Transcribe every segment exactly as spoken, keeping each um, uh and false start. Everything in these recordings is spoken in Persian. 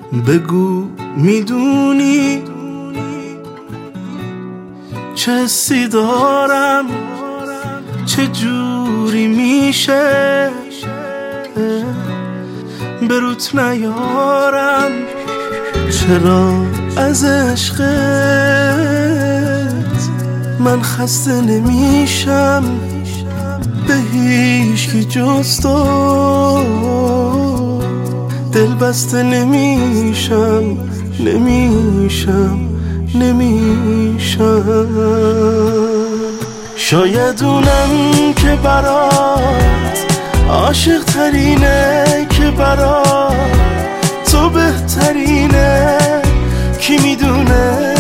بگو میدونی چه حسی دارم، چه جوری میشه بروت نیارم، چرا از عشقت من خسته نمیشم، به هیچکی جز تو دل بسته نمیشم نمیشم نمیشم. شاید اونم که برات عاشق ترینه، که برات تو بهترینه، کی میدونه.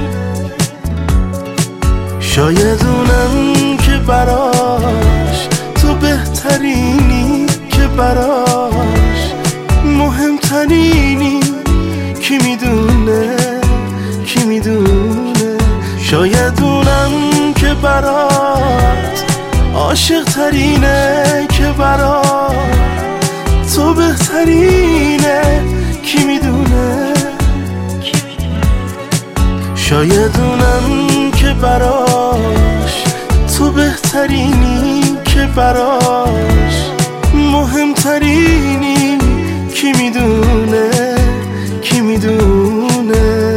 شاید اونم که براش تو بهترینی، که براش مهمترینی، کی میدونه کی میدونه. شاید اونم که برات عاشق ترینه، که برات تو بهترینه، کی میدونه. شاید اونم که براش تو بهترینی، که براش مهمترینی، کی میدونه کی میدونه.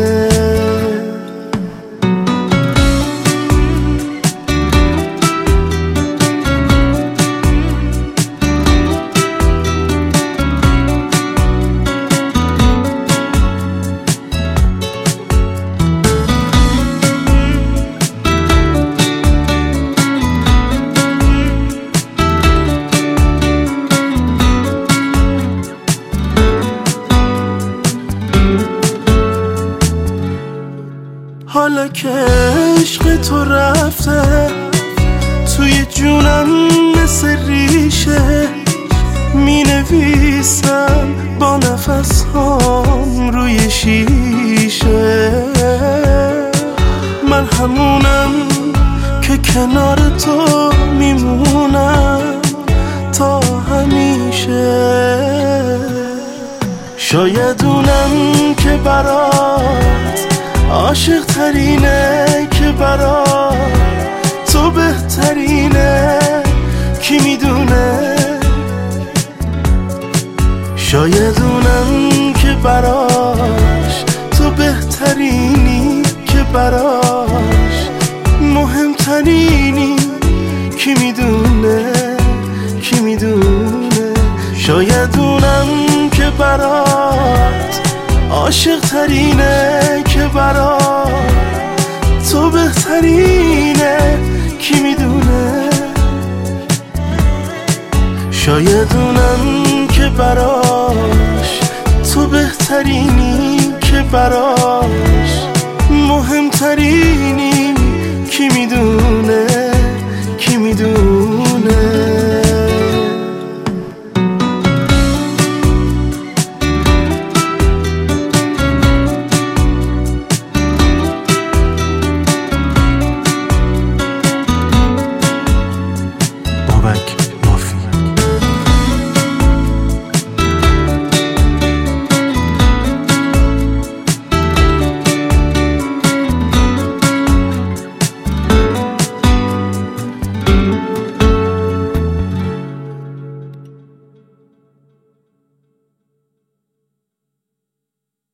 حالا که عشق تو رفته توی جونم مثل ریشه، می نویسم با نفس هام روی شیشه. من همونم که کنار تو میمونم تا همیشه. شاید اونم که برات عاشق ترینه، که برات تو بهترینه، کی میدونه. شاید اونم که براش تو بهترینی، که براش مهمترینی، کی میدونه کی میدونه. شاید اونم که برات عاشق ترینه، که برات تو بهترینه، کی میدونه. شاید اونم که براش تو بهترینی، که براش مهمترینی، کی میدونه کی میدونه.